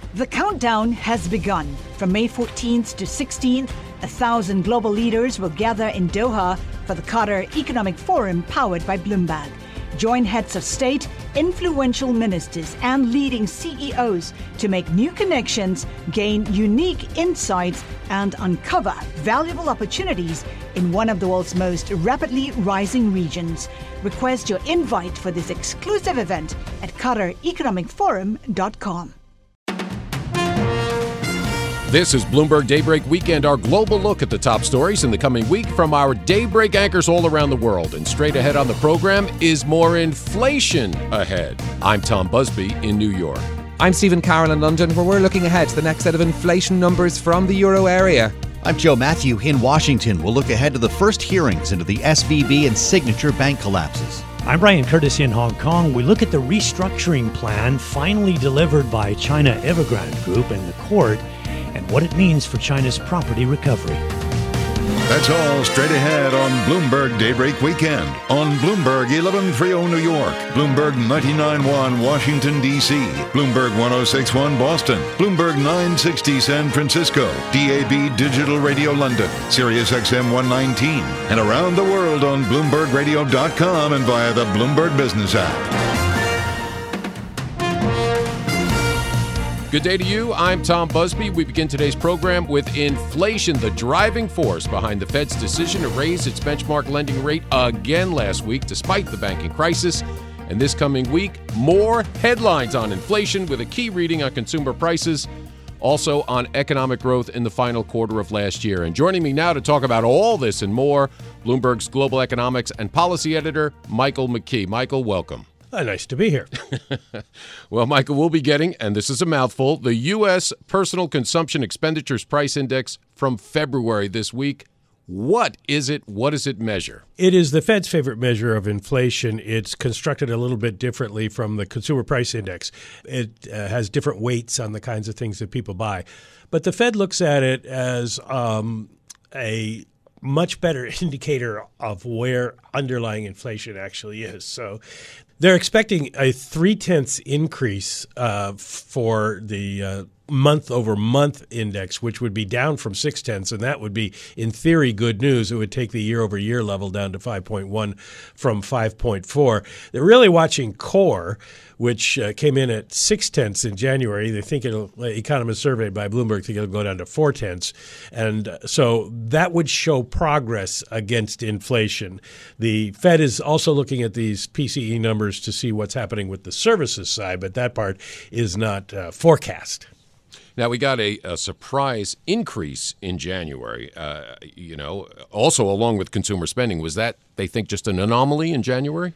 The countdown has begun. From May 14th to 16th, 1,000 global leaders will gather in Doha for the Qatar Economic Forum powered by Bloomberg. Join heads of state, influential ministers, and leading CEOs to make new connections, gain unique insights, and uncover valuable opportunities in one of the world's most rapidly rising regions. Request your invite for this exclusive event at QatarEconomicForum.com. This is Bloomberg Daybreak Weekend, our global look at the top stories in the coming week from our Daybreak anchors all around the world. And straight ahead on the program is more inflation ahead. I'm Tom Busby in New York. I'm Stephen Carroll in London, where we're looking ahead to the next set of inflation numbers from the euro area. I'm Joe Matthew in Washington. We'll look ahead to the first hearings into the SVB and Signature Bank collapses. I'm Brian Curtis in Hong Kong. We look at the restructuring plan finally delivered by China Evergrande Group and the court, and what it means for China's property recovery. That's all straight ahead on Bloomberg Daybreak Weekend on Bloomberg 1130 New York, Bloomberg 99.1 Washington, D.C., Bloomberg 106.1 Boston, Bloomberg 960 San Francisco, DAB Digital Radio London, Sirius XM 119, and around the world on BloombergRadio.com and via the Bloomberg Business app. Good day to you. I'm Tom Busby. We begin today's program with inflation, the driving force behind the Fed's decision to raise its benchmark lending rate again last week, despite the banking crisis. And this coming week, more headlines on inflation with a key reading on consumer prices, also on economic growth in the final quarter of last year. And joining me now to talk about all this and more, Bloomberg's global economics and policy editor, Michael McKee. Michael, welcome. Nice to be here. Well, Michael, we'll be getting, and this is a mouthful, the U.S. Personal Consumption Expenditures Price Index from February this week. What is it? What does it measure? It is the Fed's favorite measure of inflation. It's constructed a little bit differently from the Consumer Price Index. It has different weights on the kinds of things that people buy. But the Fed looks at it as a much better indicator of where underlying inflation actually is. So they're expecting a 0.3 increase for the month-over-month index, which would be down from 0.6, and that would be, in theory, good news. It would take the year-over-year level down to 5.1 from 5.4. They're really watching core, which came in at 0.6 in January. They think economists surveyed by Bloomberg think it'll go down to 0.4. And so that would show progress against inflation. The Fed is also looking at these PCE numbers to see what's happening with the services side, but that part is not forecast. Now, we got a surprise increase in January, also along with consumer spending. Was that, they think, just an anomaly in January?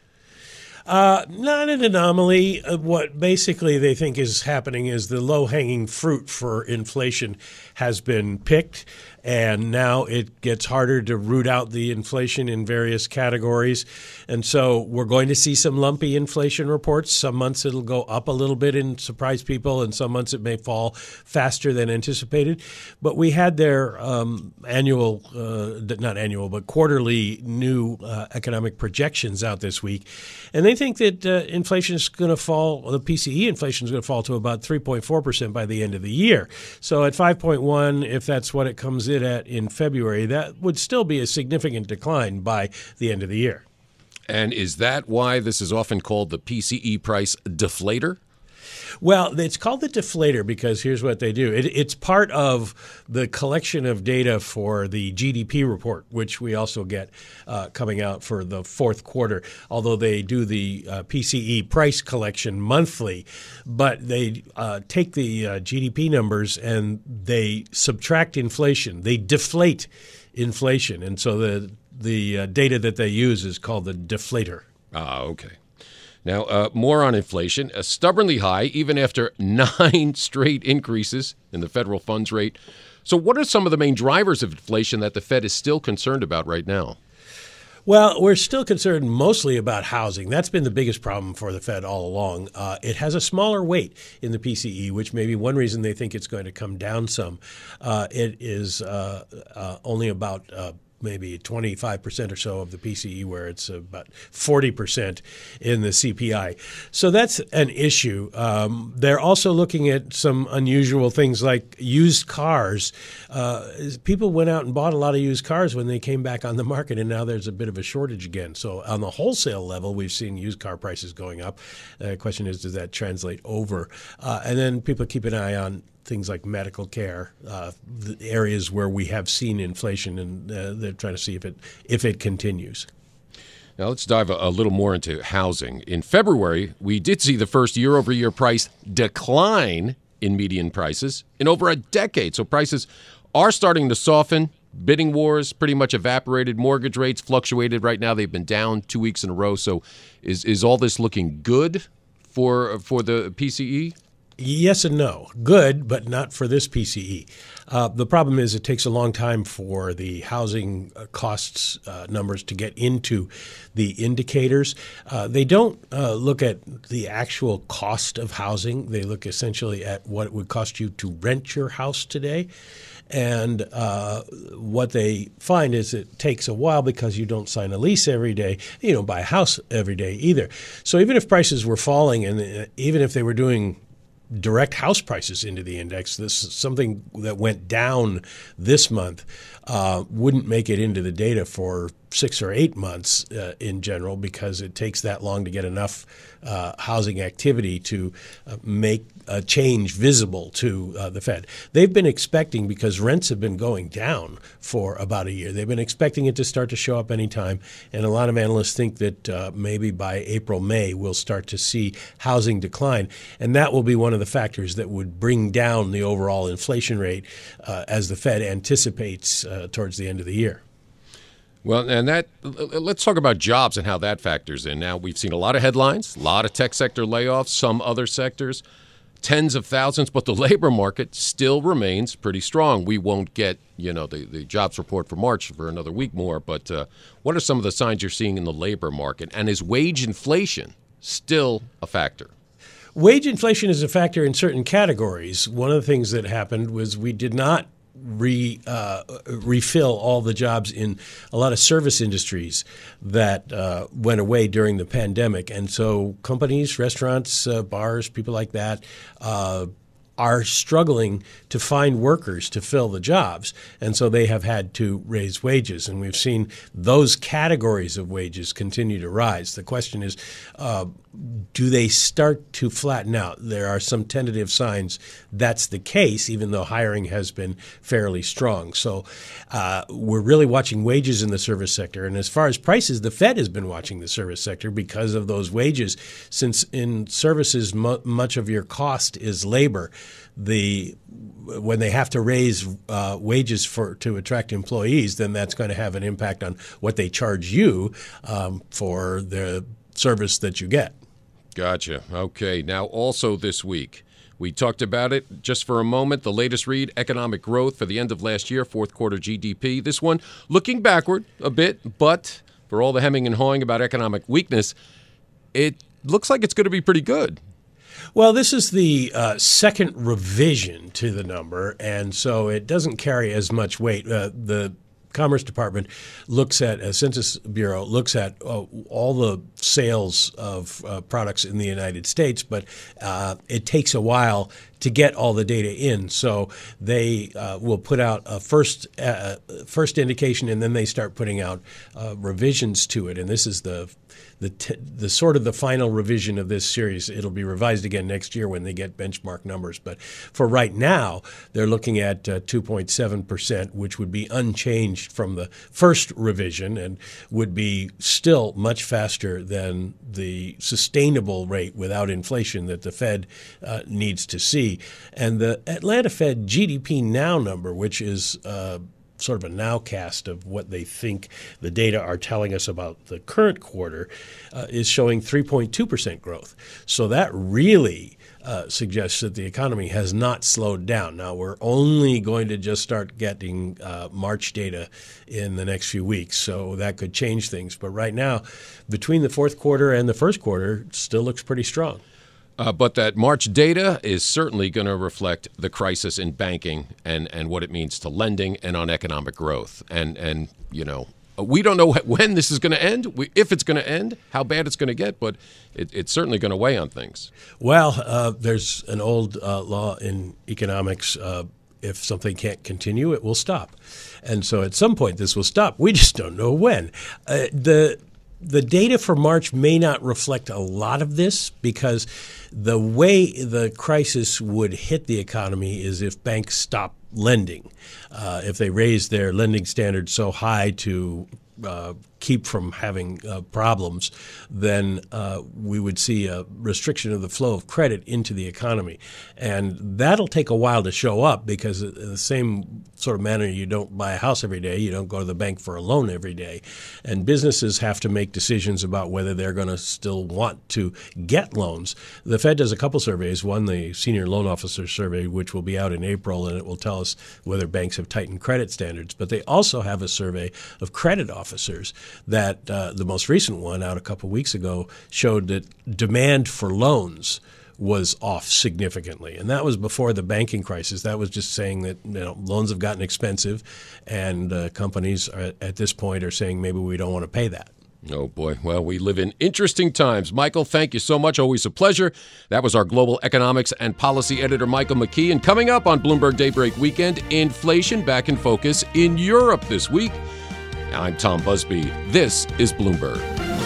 Not an anomaly. What basically they think is happening is the low-hanging fruit for inflation has been picked, and now it gets harder to root out the inflation in various categories. And so we're going to see some lumpy inflation reports. Some months it'll go up a little bit and surprise people, and some months it may fall faster than anticipated. But we had their quarterly new economic projections out this week. And they think that inflation is going to fall, the PCE inflation is going to fall to about 3.4% by the end of the year. So at 5.1, if that's what it comes in at in February, that would still be a significant decline by the end of the year. And is that why this is often called the PCE price deflator? Well, it's called the deflator because here's what they do. It's part of the collection of data for the GDP report, which we also get coming out for the fourth quarter, although they do the PCE price collection monthly. But they take the GDP numbers and they subtract inflation. They deflate inflation. And so the data that they use is called the deflator. Ah, okay. Now, more on inflation, stubbornly high, even after 9 straight increases in the federal funds rate. So what are some of the main drivers of inflation that the Fed is still concerned about right now? Well, we're still concerned mostly about housing. That's been the biggest problem for the Fed all along. It has a smaller weight in the PCE, which may be one reason they think it's going to come down some. It is only about maybe 25% or so of the PCE, where it's about 40% in the CPI. So that's an issue. They're also looking at some unusual things like used cars. People went out and bought a lot of used cars when they came back on the market, and now there's a bit of a shortage again. So on the wholesale level, we've seen used car prices going up. The question is, does that translate over? And then people keep an eye on things like medical care, the areas where we have seen inflation, and they're trying to see if it continues. Now let's dive a little more into housing. In February, we did see the first year-over-year price decline in median prices in over a decade. So prices are starting to soften. Bidding wars pretty much evaporated. Mortgage rates fluctuated. Right now they've been down 2 weeks in a row. So is all this looking good for the PCE? Yes and no. Good, but not for this PCE. The problem is it takes a long time for the housing costs numbers to get into the indicators. They don't look at the actual cost of housing. They look essentially at what it would cost you to rent your house today. And what they find is it takes a while because you don't sign a lease every day. You don't buy a house every day either. So even if prices were falling, and even if they were doing direct house prices into the index, this is something that went down this month, wouldn't make it into the data for 6 or 8 months in general, because it takes that long to get enough housing activity to make a change visible to the Fed. They've been expecting, because rents have been going down for about a year, they've been expecting it to start to show up anytime. And a lot of analysts think that maybe by April, May, we'll start to see housing decline. And that will be one of the factors that would bring down the overall inflation rate as the Fed anticipates towards the end of the year. Well, and let's talk about jobs and how that factors in. Now, we've seen a lot of headlines, a lot of tech sector layoffs, some other sectors, tens of thousands, but the labor market still remains pretty strong. We won't get, the jobs report for March for another week more, but what are some of the signs you're seeing in the labor market? And is wage inflation still a factor? Wage inflation is a factor in certain categories. One of the things that happened was we did not refill all the jobs in a lot of service industries that went away during the pandemic. And so companies, restaurants, bars, people like that are struggling to find workers to fill the jobs. And so they have had to raise wages. And we've seen those categories of wages continue to rise. The question is, do they start to flatten out? There are some tentative signs that's the case, even though hiring has been fairly strong. So we're really watching wages in the service sector. And as far as prices, the Fed has been watching the service sector because of those wages. Since in services, much of your cost is labor, when they have to raise wages to attract employees, then that's going to have an impact on what they charge you for the service that you get. Gotcha. Okay. Now, also this week, we talked about it just for a moment. The latest read, economic growth for the end of last year, fourth quarter GDP. This one looking backward a bit, but for all the hemming and hawing about economic weakness, it looks like it's going to be pretty good. Well, this is the second revision to the number, and so it doesn't carry as much weight. The Commerce Department Census Bureau looks at all the sales of products in the United States, but it takes a while to get all the data in. So they will put out a first indication, and then they start putting out revisions to it. And this is the sort of the final revision of this series. It'll be revised again next year when they get benchmark numbers. But for right now, they're looking at 2.7%, which would be unchanged from the first revision and would be still much faster than the sustainable rate without inflation that the Fed needs to see. And the Atlanta Fed GDP Now number, which is sort of a nowcast of what they think the data are telling us about the current quarter, is showing 3.2% growth. So that really suggests that the economy has not slowed down. Now, we're only going to just start getting March data in the next few weeks, so that could change things. But right now, between the fourth quarter and the first quarter, it still looks pretty strong. But that March data is certainly going to reflect the crisis in banking and what it means to lending and on economic growth. And we don't know when this is going to end, if it's going to end, how bad it's going to get, but it's certainly going to weigh on things. Well, there's an old law in economics. If something can't continue, it will stop. And so at some point this will stop. We just don't know when. The data for March may not reflect a lot of this because the way the crisis would hit the economy is if banks stop lending. If they raise their lending standards so high to keep from having problems, then we would see a restriction of the flow of credit into the economy. And that'll take a while to show up because in the same sort of manner you don't buy a house every day, you don't go to the bank for a loan every day. And businesses have to make decisions about whether they're going to still want to get loans. The Fed does a couple surveys, one the Senior Loan Officer Survey, which will be out in April, and it will tell us whether banks have tightened credit standards. But they also have a survey of credit officers that the most recent one out a couple weeks ago showed that demand for loans was off significantly. And that was before the banking crisis. That was just saying that loans have gotten expensive and companies at this point are saying maybe we don't want to pay that. Oh, boy. Well, we live in interesting times. Michael, thank you so much. Always a pleasure. That was our global economics and policy editor, Michael McKee. And coming up on Bloomberg Daybreak Weekend, inflation back in focus in Europe this week. I'm Tom Busby. This is Bloomberg.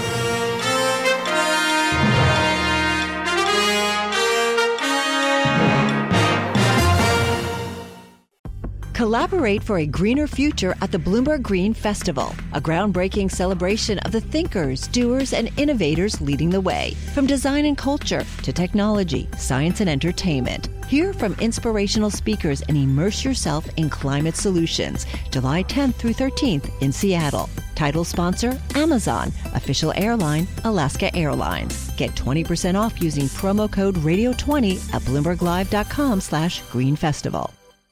Collaborate for a greener future at the Bloomberg Green Festival, a groundbreaking celebration of the thinkers, doers, and innovators leading the way. From design and culture to technology, science, and entertainment. Hear from inspirational speakers and immerse yourself in climate solutions. July 10th through 13th in Seattle. Title sponsor, Amazon. Official airline, Alaska Airlines. Get 20% off using promo code radio20 at BloombergLive.com/greenfestival.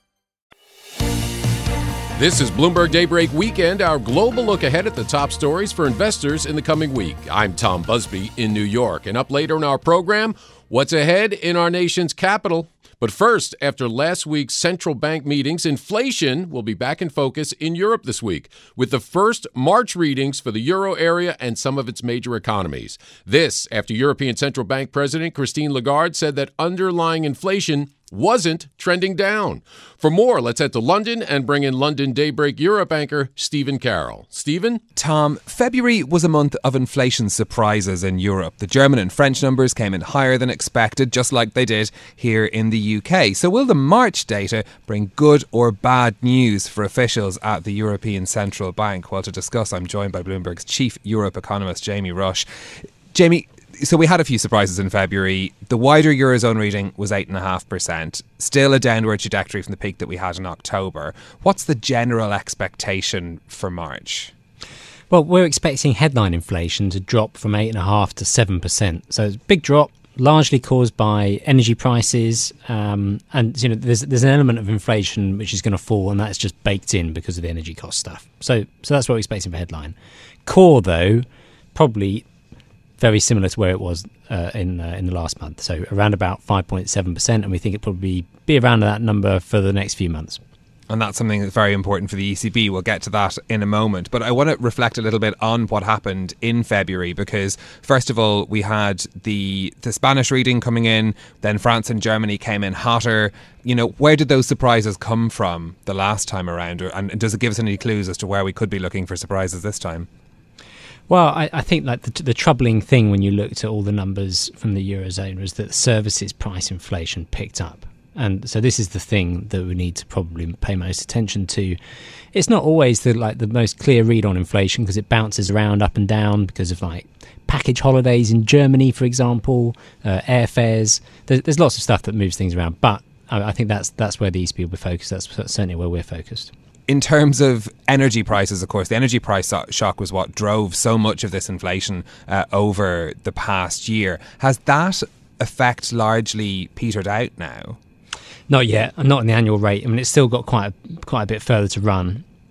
This is Bloomberg Daybreak Weekend, our global look ahead at the top stories for investors in the coming week. I'm Tom Busby in New York. And up later in our program, what's ahead in our nation's capital? But first, after last week's central bank meetings, inflation will be back in focus in Europe this week, with the first March readings for the euro area and some of its major economies. This after European Central Bank President Christine Lagarde said that underlying inflation wasn't trending down. For more, let's head to London and bring in London Daybreak Europe anchor Stephen Carroll. Stephen? Tom, February was a month of inflation surprises in Europe. The German and French numbers came in higher than expected, just like they did here in the UK. So will the March data bring good or bad news for officials at the European Central Bank? Well, to discuss, I'm joined by Bloomberg's chief Europe economist, Jamie Rush. Jamie, so we had a few surprises in February. The wider Eurozone reading was 8.5%, still a downward trajectory from the peak that we had in October. What's the general expectation for March? Well, we're expecting headline inflation to drop from 8.5% to 7%. So it's a big drop, largely caused by energy prices. And there's an element of inflation which is going to fall, and that's just baked in because of the energy cost stuff. So that's what we're expecting for headline. Core, though, probably very similar to where it was in the last month. So around about 5.7%, and we think it'll probably be around that number for the next few months. And that's something that's very important for the ECB. We'll get to that in a moment. But I want to reflect a little bit on what happened in February, because first of all, we had the Spanish reading coming in, then France and Germany came in hotter. Where did those surprises come from the last time around? And does it give us any clues as to where we could be looking for surprises this time? Well, I think like the troubling thing when you looked at all the numbers from the Eurozone was that services price inflation picked up. And so this is the thing that we need to probably pay most attention to. It's not always the most clear read on inflation because it bounces around up and down because of package holidays in Germany, for example, airfares. There's lots of stuff that moves things around. But I think that's where the ECB will be focused. That's certainly where we're focused. In terms of energy prices, of course, the energy price shock was what drove so much of this inflation over the past year. Has that effect largely petered out now? Not yet. Not in the annual rate. I mean, it's still got quite a bit further to run.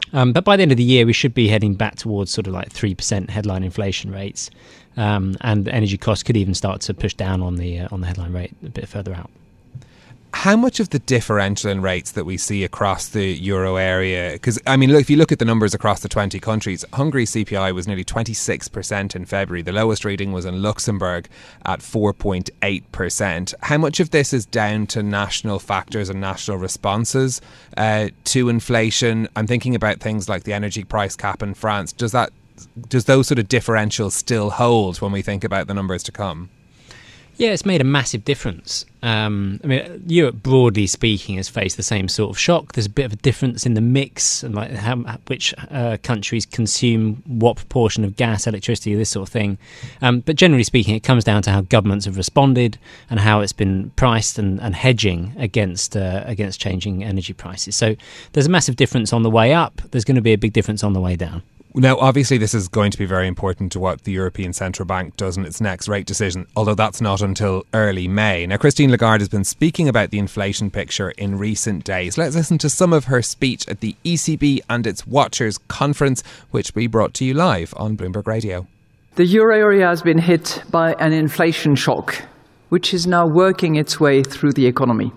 But by the end of the year, we should be heading back towards sort of like 3% headline inflation rates, and energy costs could even start to push down on the headline rate a bit further out. How much of the differential in rates that we see across the euro area, because I mean, look, if you look at the numbers across the 20 countries, Hungary's CPI was nearly 26% in February. The lowest reading was in Luxembourg at 4.8%. How much of this is down to national factors and national responses to inflation? I'm thinking about things like the energy price cap in France. Does those sort of differentials still hold when we think about the numbers to come? Yeah, it's made a massive difference. I mean, Europe, broadly speaking, has faced the same sort of shock. There's a bit of a difference in the mix and like which countries consume what proportion of gas, electricity, this sort of thing. But generally speaking, it comes down to how governments have responded and how it's been priced and hedging against changing energy prices. So there's a massive difference on the way up. There's going to be a big difference on the way down. Now, obviously, this is going to be very important to what the European Central Bank does in its next rate decision, although that's not until early May. Now, Christine Lagarde has been speaking about the inflation picture in recent days. Let's listen to some of her speech at the ECB and its Watchers Conference, which we brought to you live on Bloomberg Radio. The euro area has been hit by an inflation shock, which is now working its way through the economy.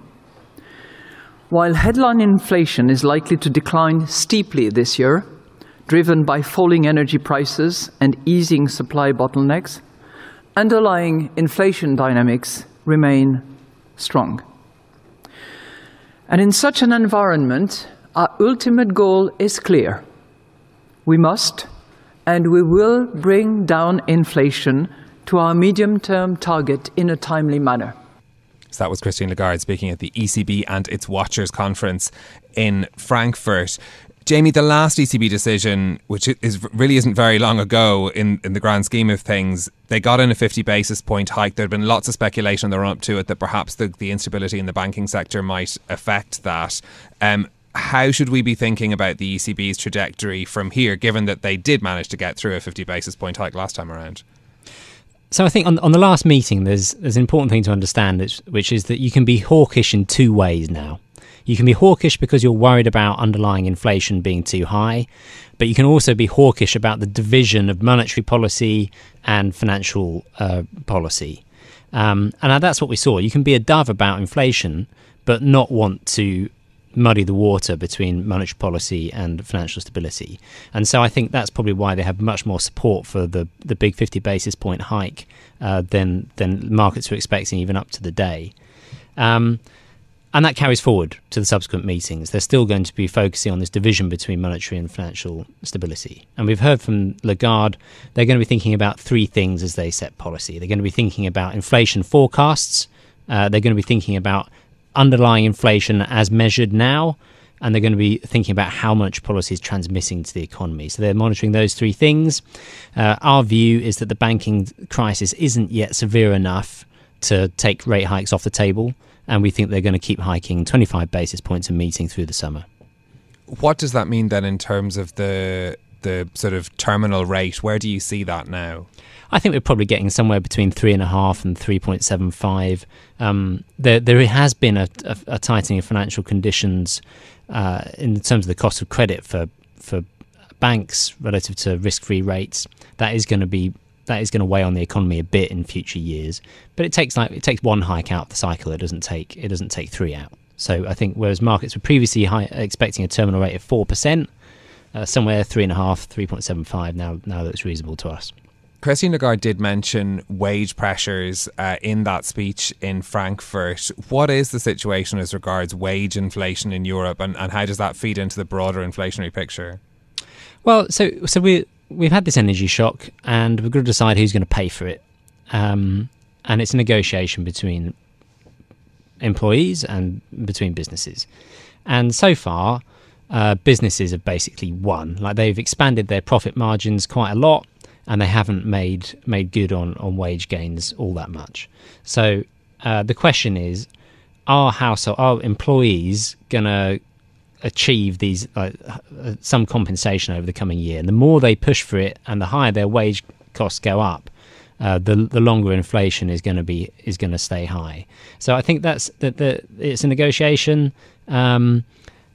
While headline inflation is likely to decline steeply this year, driven by falling energy prices and easing supply bottlenecks, underlying inflation dynamics remain strong. And in such an environment, our ultimate goal is clear. We must and we will bring down inflation to our medium-term target in a timely manner. So that was Christine Lagarde speaking at the ECB and its Watchers Conference in Frankfurt. Jamie, the last ECB decision, which really isn't very long ago in the grand scheme of things, they got in a 50 basis point hike. There had been lots of speculation in the run up to it that perhaps the instability in the banking sector might affect that. How should we be thinking about the ECB's trajectory from here, given that they did manage to get through a 50 basis point hike last time around? So I think on the last meeting, there's an important thing to understand, which is that you can be hawkish in two ways now. You can be hawkish because you're worried about underlying inflation being too high, but you can also be hawkish about the division of monetary policy and financial policy. And that's what we saw. You can be a dove about inflation, but not want to muddy the water between monetary policy and financial stability. And so I think that's probably why they have much more support for the big 50 basis point hike than markets were expecting even up to the day. And that carries forward to the subsequent meetings. They're still going to be focusing on this division between monetary and financial stability. And we've heard from Lagarde, they're going to be thinking about three things as they set policy. They're going to be thinking about inflation forecasts. They're going to be thinking about underlying inflation as measured now. And they're going to be thinking about how much policy is transmitting to the economy. So they're monitoring those three things. Our view is that the banking crisis isn't yet severe enough to take rate hikes off the table. And we think they're going to keep hiking 25 basis points a meeting through the summer. What does that mean then in terms of the sort of terminal rate? Where do you see that now? I think we're probably getting somewhere between 3.5 and 3.75. There has been a tightening of financial conditions in terms of the cost of credit for banks relative to risk-free rates. That is going to weigh on the economy a bit in future years, but it takes one hike out the cycle. It doesn't take three out. So I think whereas markets were previously expecting a terminal rate of 4%, somewhere 3.5, 3.75 now that's reasonable to us. Christine Lagarde did mention wage pressures in that speech in Frankfurt. What is the situation as regards wage inflation in Europe, and how does that feed into the broader inflationary picture? Well, so we've had this energy shock, and we've got to decide who's going to pay for it. And it's a negotiation between employees and between businesses. And so far, businesses have basically won. Like, they've expanded their profit margins quite a lot, and they haven't made good on wage gains all that much. So the question is, are employees going to achieve these some compensation over the coming year? And the more they push for it, and the higher their wage costs go up, the longer inflation is going to stay high. So I think it's a negotiation.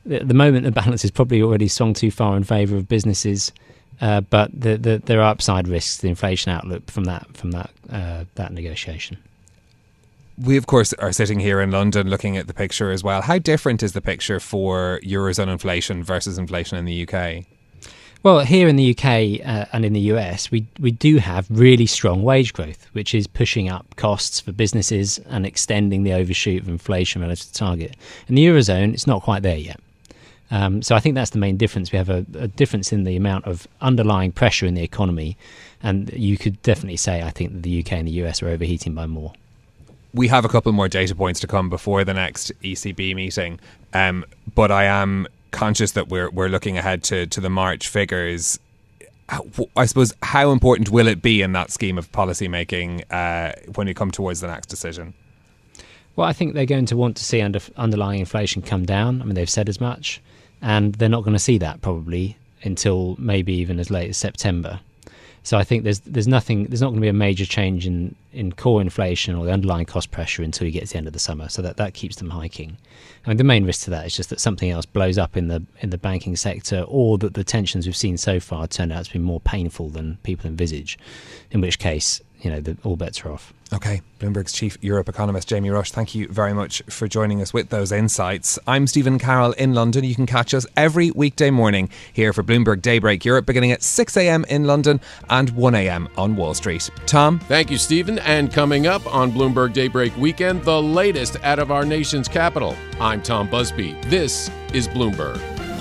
at the moment the balance is probably already swung too far in favour of businesses, but there are upside risks to the inflation outlook from that negotiation. We, of course, are sitting here in London looking at the picture as well. How different is the picture for Eurozone inflation versus inflation in the UK? Well, here in the UK and in the US, we do have really strong wage growth, which is pushing up costs for businesses and extending the overshoot of inflation relative to target. In the Eurozone, it's not quite there yet. So I think that's the main difference. We have a difference in the amount of underlying pressure in the economy, and you could definitely say, I think, that the UK and the US are overheating by more. We have a couple more data points to come before the next ECB meeting, but I am conscious that we're looking ahead to the March figures. I suppose, how important will it be in that scheme of policy making when you come towards the next decision? Well, I think they're going to want to see underlying inflation come down. I mean, they've said as much, and they're not going to see that probably until maybe even as late as September. So I think there's not going to be a major change in core inflation or the underlying cost pressure until you get to the end of the summer. So that keeps them hiking. I mean, the main risk to that is just that something else blows up in the banking sector, or that the tensions we've seen so far turn out to be more painful than people envisage, in which case, all bets are off. Okay, Bloomberg's chief Europe economist Jamie Rush, thank you very much for joining us with those insights. I'm Stephen Carroll in London. You can catch us every weekday morning here for Bloomberg Daybreak Europe, beginning at 6 a.m. in London and 1 a.m. on Wall Street. Tom? Thank you, Stephen. And coming up on Bloomberg Daybreak Weekend, the latest out of our nation's capital. I'm Tom Busby. This is Bloomberg.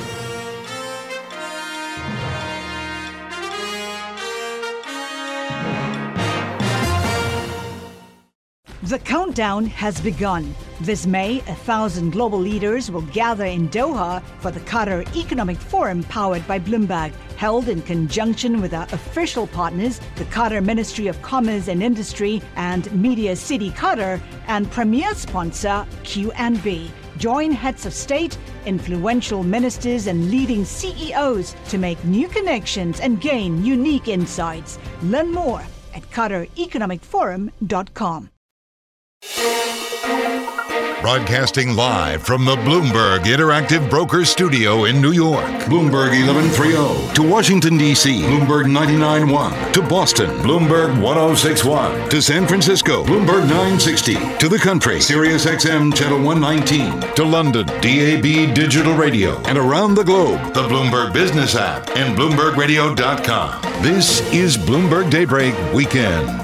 The countdown has begun. This May, 1,000 global leaders will gather in Doha for the Qatar Economic Forum powered by Bloomberg, held in conjunction with our official partners, the Qatar Ministry of Commerce and Industry and Media City Qatar, and premier sponsor QNB. Join heads of state, influential ministers and leading CEOs to make new connections and gain unique insights. Learn more at QatarEconomicForum.com. Broadcasting live from the Bloomberg Interactive Brokers Studio in New York. Bloomberg 1130. To Washington, D.C. Bloomberg 99.1. To Boston. Bloomberg 106.1. To San Francisco. Bloomberg 960. To the country. Sirius XM Channel 119. To London. DAB Digital Radio. And around the globe. The Bloomberg Business app and BloombergRadio.com. This is Bloomberg Daybreak Weekend.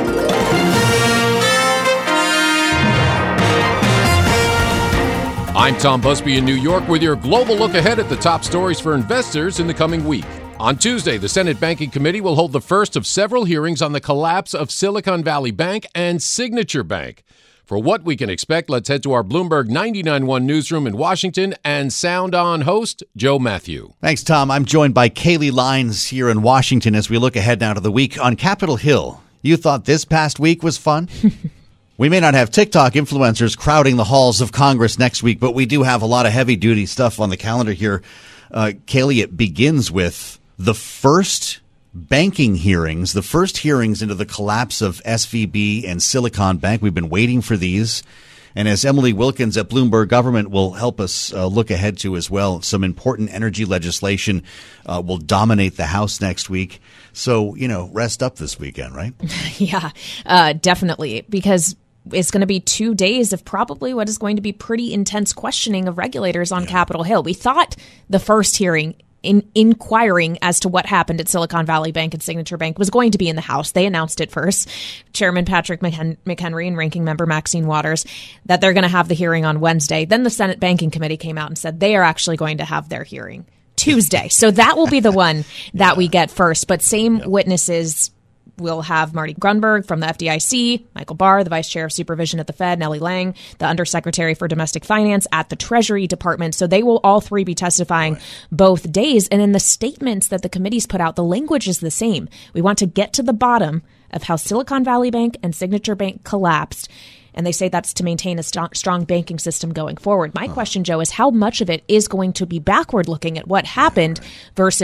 I'm Tom Busby in New York with your global look ahead at the top stories for investors in the coming week. On Tuesday, the Senate Banking Committee will hold the first of several hearings on the collapse of Silicon Valley Bank and Signature Bank. For what we can expect, let's head to our Bloomberg 99.1 newsroom in Washington and Sound On host Joe Matthew. Thanks, Tom. I'm joined by Kaylee Lines here in Washington as we look ahead now to the week on Capitol Hill. You thought this past week was fun? We may not have TikTok influencers crowding the halls of Congress next week, but we do have a lot of heavy-duty stuff on the calendar here. Kaylee, it begins with the first banking hearings, the first hearings into the collapse of SVB and Silicon Bank. We've been waiting for these. And as Emily Wilkins at Bloomberg Government will help us look ahead to as well, some important energy legislation will dominate the House next week. So, rest up this weekend, right? Yeah, definitely, because it's going to be 2 days of probably what is going to be pretty intense questioning of regulators on Capitol Hill. We thought the first hearing in inquiring as to what happened at Silicon Valley Bank and Signature Bank was going to be in the House. They announced it first, Chairman Patrick McHenry and Ranking Member Maxine Waters, that they're going to have the hearing on Wednesday. Then the Senate Banking Committee came out and said they are actually going to have their hearing Tuesday. So that will be the one that we get first. But same witnesses. We'll have Marty Grunberg from the FDIC, Michael Barr, the Vice Chair of Supervision at the Fed, Nellie Lang, the Undersecretary for Domestic Finance at the Treasury Department. So they will all three be testifying both days. And in the statements that the committees put out, the language is the same. We want to get to the bottom of how Silicon Valley Bank and Signature Bank collapsed. And they say that's to maintain a strong banking system going forward. My question, Joe, is how much of it is going to be backward looking at what happened versus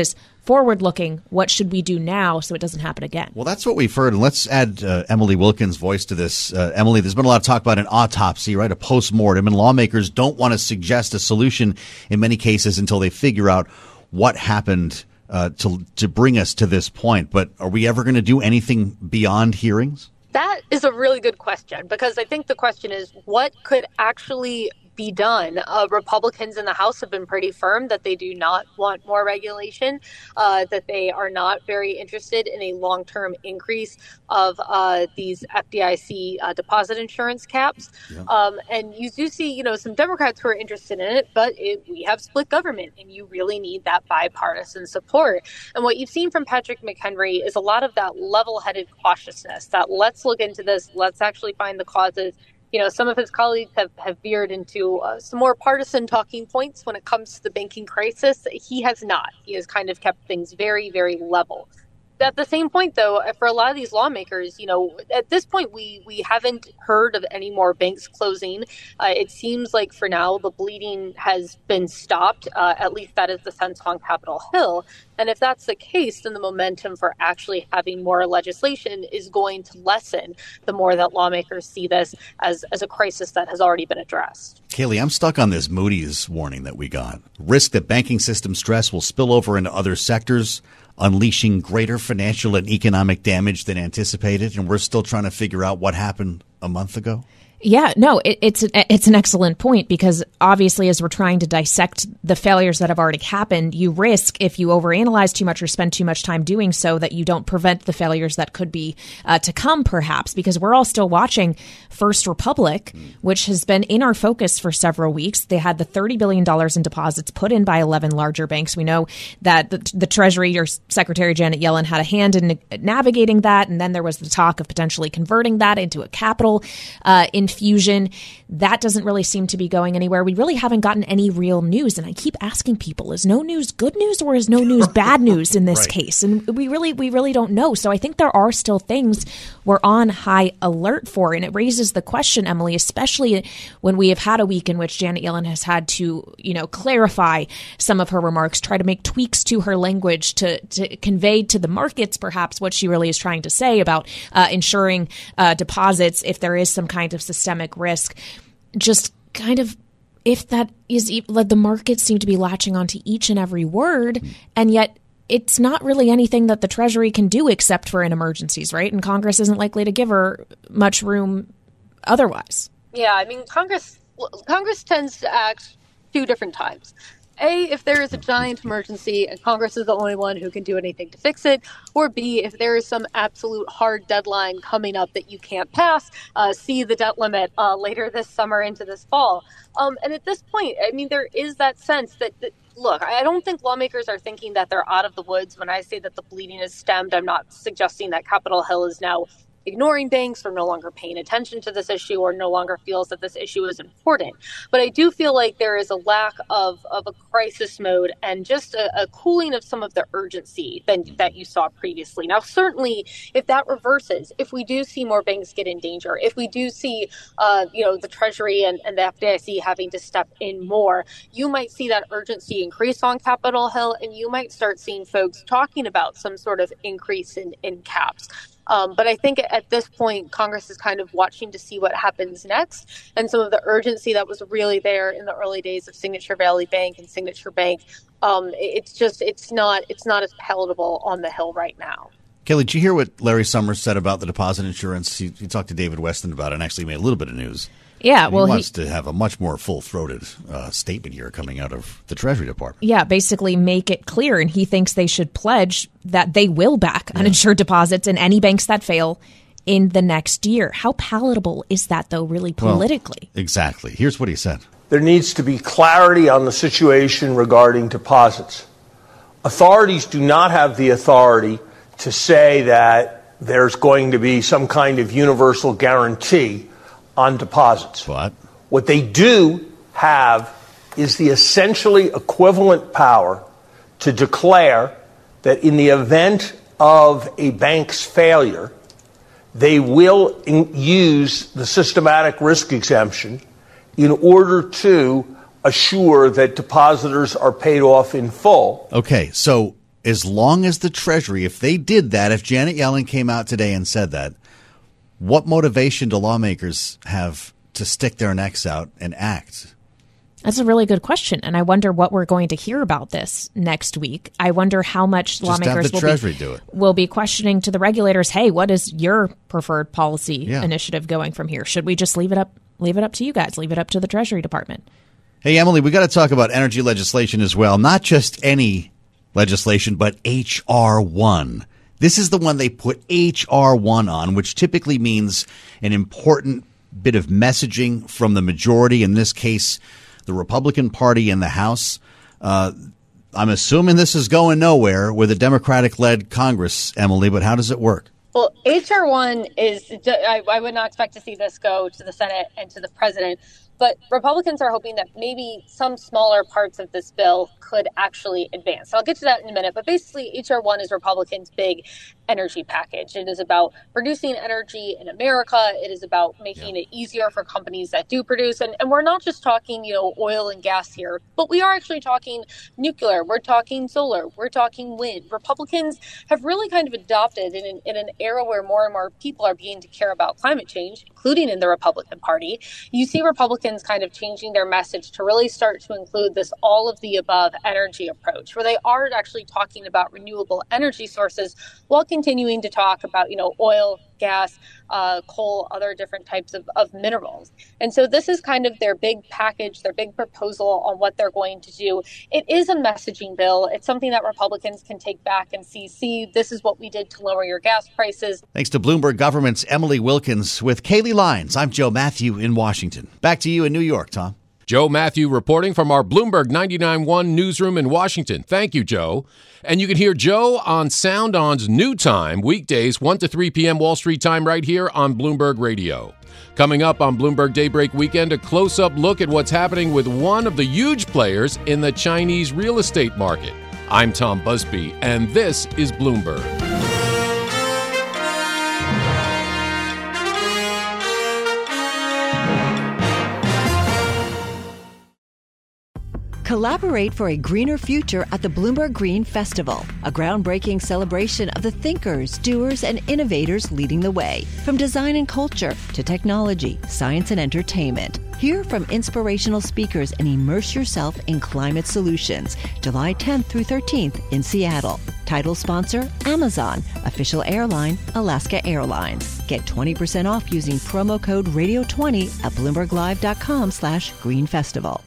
forward-looking, what should we do now so it doesn't happen again? Well, that's what we've heard. And let's add Emily Wilkins' voice to this. Emily, there's been a lot of talk about an autopsy, right? A post-mortem. And lawmakers don't want to suggest a solution in many cases until they figure out what happened to bring us to this point. But are we ever going to do anything beyond hearings? That is a really good question, because I think the question is, what could actually be done? Republicans in the House have been pretty firm that they do not want more regulation, that they are not very interested in a long-term increase of these FDIC deposit insurance caps. Yeah. And you do see, some Democrats who are interested in it, but we have split government, and you really need that bipartisan support. And what you've seen from Patrick McHenry is a lot of that level-headed cautiousness, that let's look into this, let's actually find the causes. Some of his colleagues have veered into some more partisan talking points when it comes to the banking crisis. He has not. He has kind of kept things very, very level. At the same point, though, for a lot of these lawmakers, at this point, we haven't heard of any more banks closing. It seems like for now, the bleeding has been stopped. At least that is the sense on Capitol Hill. And if that's the case, then the momentum for actually having more legislation is going to lessen the more that lawmakers see this as a crisis that has already been addressed. Kaylee, I'm stuck on this Moody's warning that we got. Risk that banking system stress will spill over into other sectors, unleashing greater financial and economic damage than anticipated. And we're still trying to figure out what happened a month ago. Yeah, no, it's an excellent point, because obviously as we're trying to dissect the failures that have already happened, you risk, if you overanalyze too much or spend too much time doing so, that you don't prevent the failures that could be to come, perhaps, because we're all still watching First Republic, which has been in our focus for several weeks. They had the $30 billion in deposits put in by 11 larger banks. We know that the Treasury, or Secretary Janet Yellen, had a hand in navigating that, and then there was the talk of potentially converting that into a capital infusion. That doesn't really seem to be going anywhere. We really haven't gotten any real news. And I keep asking people, is no news good news, or is no news bad news in this case? And we really don't know. So I think there are still things we're on high alert for. And it raises the question, Emily, especially when we have had a week in which Janet Yellen has had to, clarify some of her remarks, try to make tweaks to her language to convey to the markets perhaps what she really is trying to say about insuring deposits if there is some kind of systemic risk. Just kind of, if that is, the markets seem to be latching onto each and every word, and yet it's not really anything that the Treasury can do except for in emergencies, right? And Congress isn't likely to give her much room otherwise. Yeah, I mean, Congress tends to act two different times. A, if there is a giant emergency and Congress is the only one who can do anything to fix it, or B, if there is some absolute hard deadline coming up that you can't pass, see the debt limit later this summer into this fall. And at this point, I mean, there is that sense that look, I don't think lawmakers are thinking that they're out of the woods. When I say that the bleeding is stemmed, I'm not suggesting that Capitol Hill is now ignoring banks or no longer paying attention to this issue or no longer feels that this issue is important. But I do feel like there is a lack of a crisis mode and just a cooling of some of the urgency that you saw previously. Now, certainly, if that reverses, if we do see more banks get in danger, if we do see, the Treasury and the FDIC having to step in more, you might see that urgency increase on Capitol Hill, and you might start seeing folks talking about some sort of increase in caps. But I think at this point, Congress is kind of watching to see what happens next. And some of the urgency that was really there in the early days of Signature Valley Bank and Signature Bank, it's not as palatable on the Hill right now. Kelly, did you hear what Larry Summers said about the deposit insurance? He talked to David Weston about it and actually made a little bit of news. Yeah, well, he wants to have a much more full-throated statement here coming out of the Treasury Department. Yeah, basically make it clear, and he thinks they should pledge that they will back uninsured deposits in any banks that fail in the next year. How palatable is that, though, really politically? Well, exactly. Here's what he said. There needs to be clarity on the situation regarding deposits. Authorities do not have the authority to say that there's going to be some kind of universal guarantee on deposits. What they do have is the essentially equivalent power to declare that in the event of a bank's failure, they will use the systematic risk exemption in order to assure that depositors are paid off in full. Okay, so as long as the Treasury, if they did that, if Janet Yellen came out today and said that, what motivation do lawmakers have to stick their necks out and act? That's a really good question. And I wonder what we're going to hear about this next week. I wonder how much lawmakers will be questioning to the regulators, hey, what is your preferred policy initiative going from here? Should we just leave it up to you guys, leave it up to the Treasury Department? Hey, Emily, we got to talk about energy legislation as well. Not just any legislation, but H.R. 1. This is the one they put H.R. 1 on, which typically means an important bit of messaging from the majority, in this case, the Republican Party in the House. I'm assuming this is going nowhere with a Democratic-led Congress, Emily, but how does it work? Well, H.R. 1 is, I would not expect to see this go to the Senate and to the president. But Republicans are hoping that maybe some smaller parts of this bill could actually advance. So I'll get to that in a minute. But basically, H.R. 1 is Republicans' big energy package. It is about producing energy in America. It is about making it easier for companies that do produce. And we're not just talking, oil and gas here, but we are actually talking nuclear. We're talking solar. We're talking wind. Republicans have really kind of adopted in an era where more and more people are beginning to care about climate change, including in the Republican Party. You see Republicans kind of changing their message to really start to include this all of the above energy approach, where they are actually talking about renewable energy sources while continuing to talk about, oil, gas, coal, other different types of minerals. And so this is kind of their big package, their big proposal on what they're going to do. It is a messaging bill. It's something that Republicans can take back and see, this is what we did to lower your gas prices. Thanks to Bloomberg Government's Emily Wilkins with Kaylee Lyons. I'm Joe Matthew in Washington. Back to you in New York, Tom. Joe Matthew reporting from our Bloomberg 99.1 newsroom in Washington. Thank you, Joe. And you can hear Joe on Sound On's New Time, weekdays 1 to 3 p.m. Wall Street time right here on Bloomberg Radio. Coming up on Bloomberg Daybreak Weekend, a close-up look at what's happening with one of the huge players in the Chinese real estate market. I'm Tom Busby, and this is Bloomberg. Collaborate for a greener future at the Bloomberg Green Festival, a groundbreaking celebration of the thinkers, doers, and innovators leading the way. From design and culture to technology, science, and entertainment. Hear from inspirational speakers and immerse yourself in climate solutions. July 10th through 13th in Seattle. Title sponsor, Amazon. Official airline, Alaska Airlines. Get 20% off using promo code Radio20 at BloombergLive.com/greenfestival.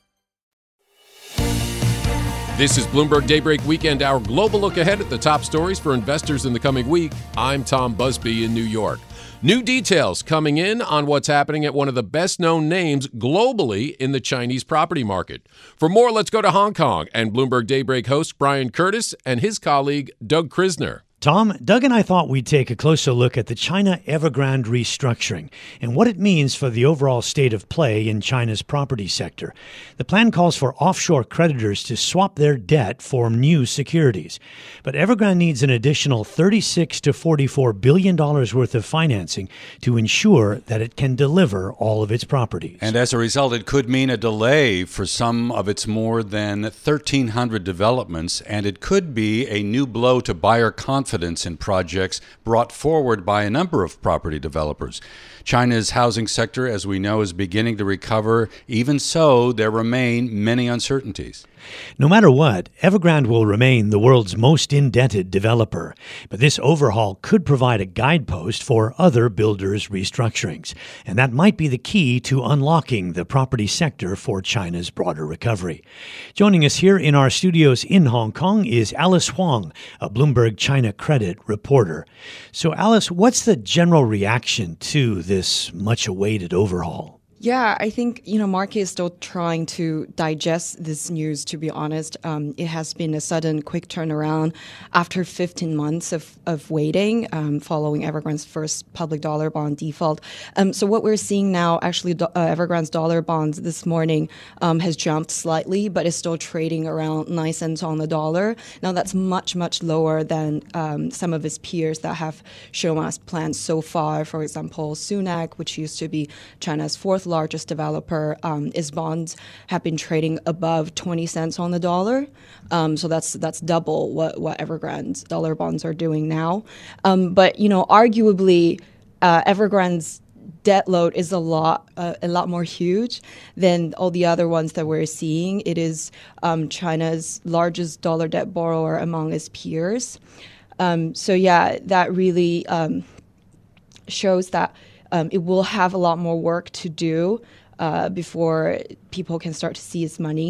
This is Bloomberg Daybreak Weekend, our global look ahead at the top stories for investors in the coming week. I'm Tom Busby in New York. New details coming in on what's happening at one of the best-known names globally in the Chinese property market. For more, let's go to Hong Kong and Bloomberg Daybreak host Brian Curtis and his colleague Doug Krisner. Tom, Doug and I thought we'd take a closer look at the China Evergrande restructuring and what it means for the overall state of play in China's property sector. The plan calls for offshore creditors to swap their debt for new securities. But Evergrande needs an additional $36 to $44 billion worth of financing to ensure that it can deliver all of its properties. And as a result, it could mean a delay for some of its more than 1,300 developments, and it could be a new blow to buyer confidence in projects brought forward by a number of property developers. China's housing sector, as we know, is beginning to recover. Even so, there remain many uncertainties. No matter what, Evergrande will remain the world's most indebted developer. But this overhaul could provide a guidepost for other builders' restructurings. And that might be the key to unlocking the property sector for China's broader recovery. Joining us here in our studios in Hong Kong is Alice Huang, a Bloomberg China Credit reporter. So, Alice, what's the general reaction to this much-awaited overhaul? Yeah, I think, market is still trying to digest this news, to be honest. It has been a sudden, quick turnaround after 15 months of waiting following Evergrande's first public dollar bond default. So what we're seeing now, actually, Evergrande's dollar bonds this morning has jumped slightly, but is still trading around 9 cents on the dollar. Now, that's much, much lower than some of its peers that have shown us plans so far. For example, Sunac, which used to be China's fourth largest developer, its bonds have been trading above 20 cents on the dollar. So that's double what Evergrande's dollar bonds are doing now. But arguably, Evergrande's debt load is a lot more huge than all the other ones that we're seeing. It is China's largest dollar debt borrower among its peers. That really shows that it will have a lot more work to do before people can start to see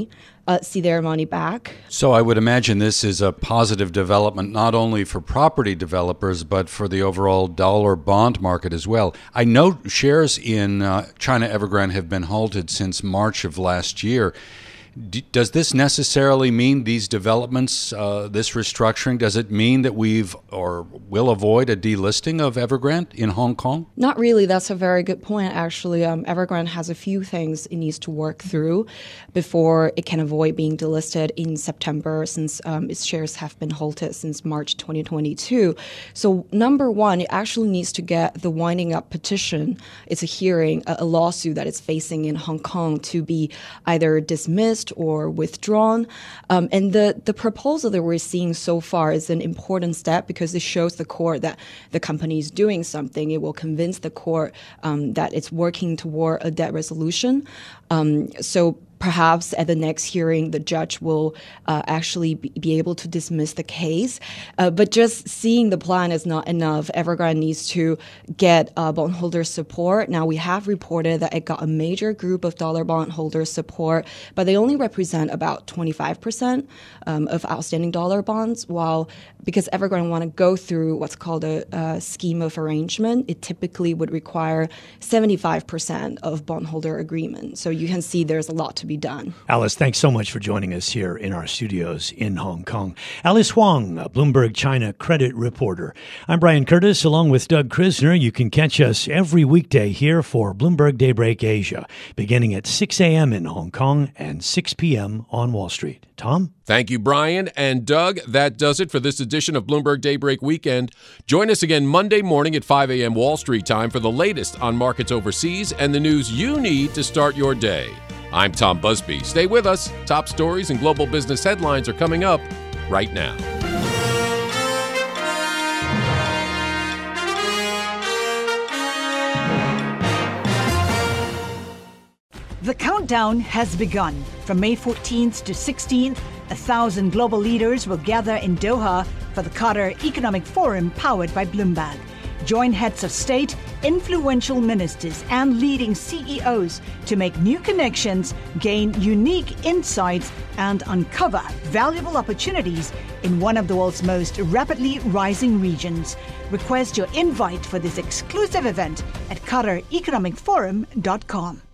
their money back. So I would imagine this is a positive development not only for property developers but for the overall dollar bond market as well. I know shares in China Evergrande have been halted since March of last year. Does this necessarily mean these developments, this restructuring, does it mean that we've or will avoid a delisting of Evergrande in Hong Kong? Not really. That's a very good point, actually. Evergrande has a few things it needs to work through before it can avoid being delisted in September, since its shares have been halted since March 2022. So number one, it actually needs to get the winding up petition. It's a hearing, a lawsuit that it's facing in Hong Kong to be either dismissed or withdrawn. And the proposal that we're seeing so far is an important step because it shows the court that the company is doing something. It will convince the court that it's working toward a debt resolution. So perhaps at the next hearing, the judge will actually be able to dismiss the case. But just seeing the plan is not enough. Evergrande needs to get bondholder support. Now, we have reported that it got a major group of dollar bondholder support, but they only represent about 25% of outstanding dollar bonds, because Evergrande want to go through what's called a scheme of arrangement, it typically would require 75% of bondholder agreement. So you can see there's a lot to be done. Alice, thanks so much for joining us here in our studios in Hong Kong. Alice Huang, a Bloomberg China credit reporter. I'm Brian Curtis, along with Doug Krisner. You can catch us every weekday here for Bloomberg Daybreak Asia, beginning at 6 a.m. in Hong Kong and 6 p.m. on Wall Street. Tom? Thank you, Brian and Doug. That does it for this edition of Bloomberg Daybreak Weekend. Join us again Monday morning at 5 a.m. Wall Street time for the latest on markets overseas and the news you need to start your day. I'm Tom Busby. Stay with us. Top stories and global business headlines are coming up right now. The countdown has begun. From May 14th to 16th, 1,000 global leaders will gather in Doha for the Qatar Economic Forum powered by Bloomberg. Join heads of state, influential ministers, and leading CEOs to make new connections, gain unique insights, and uncover valuable opportunities in one of the world's most rapidly rising regions. Request your invite for this exclusive event at QatarEconomicForum.com.